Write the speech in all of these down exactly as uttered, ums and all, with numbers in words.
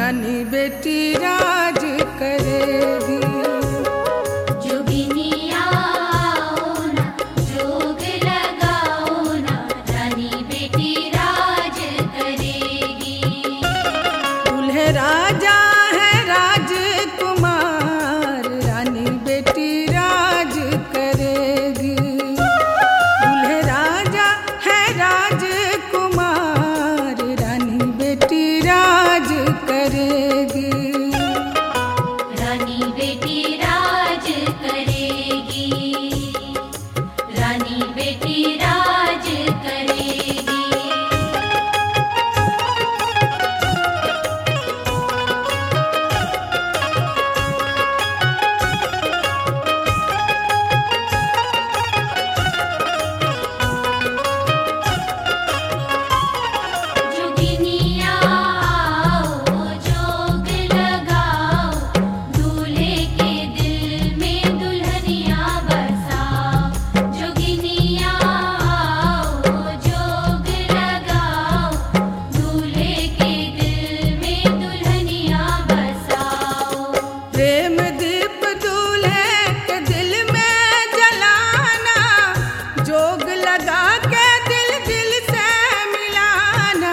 रानी बेटी राज करेगी। जोगिनिया आओ ना, जोग लगाओ ना, रानी बेटी राज करेगी। दूल्हे राजा है राजकुमार, रानी बेटी राज करेगी। दूल्हे राजा है राजकुमार, रानी बेटी राज करेगी। रानी बेटी राज करेगी, रानी बेटी राज करेगी। जोगिनिया आओ, जोग लगाओ, दूल्हे के दिल में दुल्हनिया बसाओ। जोगिनिया आओ, जोग लगाओ, दूल्हे के दिल में दुल्हनिया बसाओ। प्रेम दीप दूल्हे के दिल में जलाना, जोग लगा के दिल दिल से मिलाना।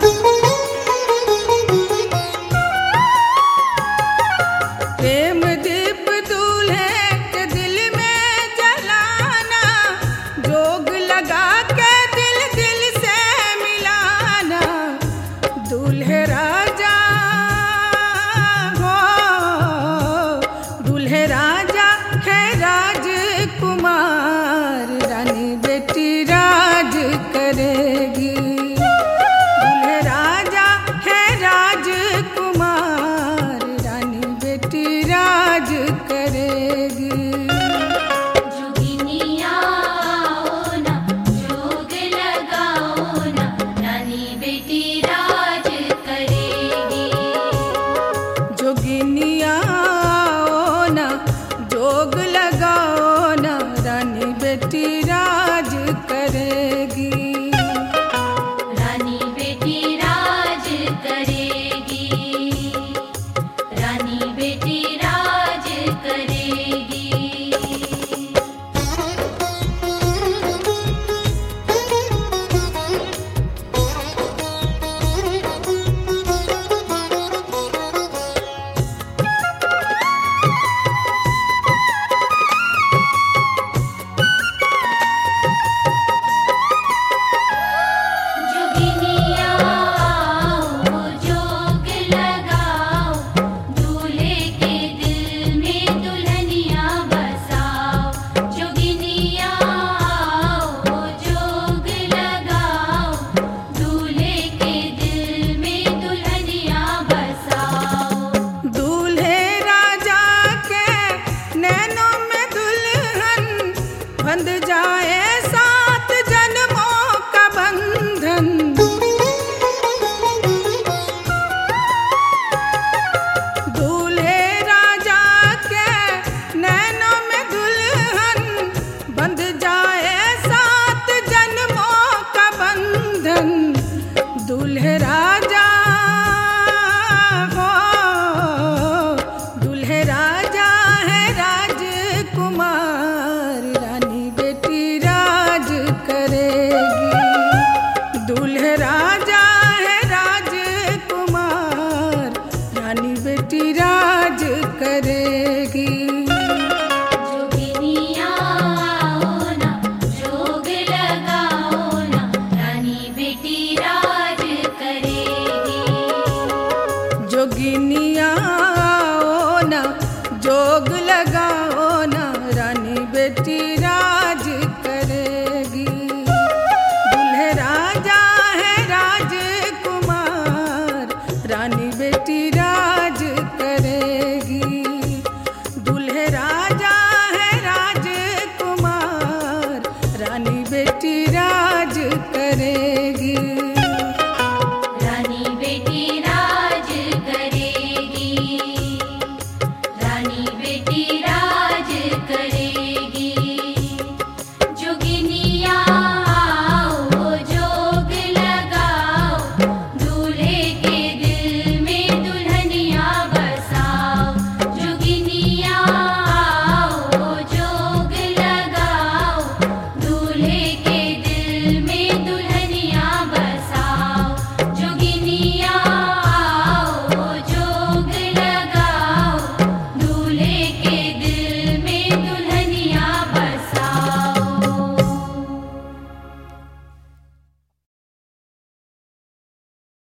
प्रेम दीप दूल्हे के दिल में जलाना, जोग लगा के दिल दिल से मिलाना। दूल्हे राजा हो, दूल्हे राजा है राजकुमार, रानी बेटी राज करेगी। दूल्हे राजा है राजकुमार, रानी बेटी राज करेगी। जोगिनिया आओ ना, जोग लगाओ ना, रानी बेटी राज करेगी। जोगिनिया आओ ना, जोग लगाओ ना, रानी बेटी राज करेगी। रानी बेटी राज करेगी, रानी बेटी राज करेगी। जोगिनिया आओ, जोग लगाओ, दूल्हे के दिल में दुल्हनिया बसाओ। जोगिनिया आओ, जोग लगाओ, दूल्हे के दिल में दुल्हनिया बसाओ। दूल्हे राजा के नैनों में दुल्हन, बंध जाए सात जन्मों का बंधन। दूल्हे राजा के नैनों में दुल्हन, बंध जाए सात जन्मों का बंधन। दूल्हे राजा हो, दूल्हे राजा है राजकुमार, रानी बेटी राज करेगी। दूल्हे राजा है राजकुमार, रानी बेटी राज करेगी। जोगिनिया आओ ना, जोग लगाओ ना, रानी बेटी राज करेगी। जोगिनिया आओ ना, जोग लगाओ ना, रानी बेटी राज करेगी। दूल्हे राजा है राजकुमार, रानी बेटी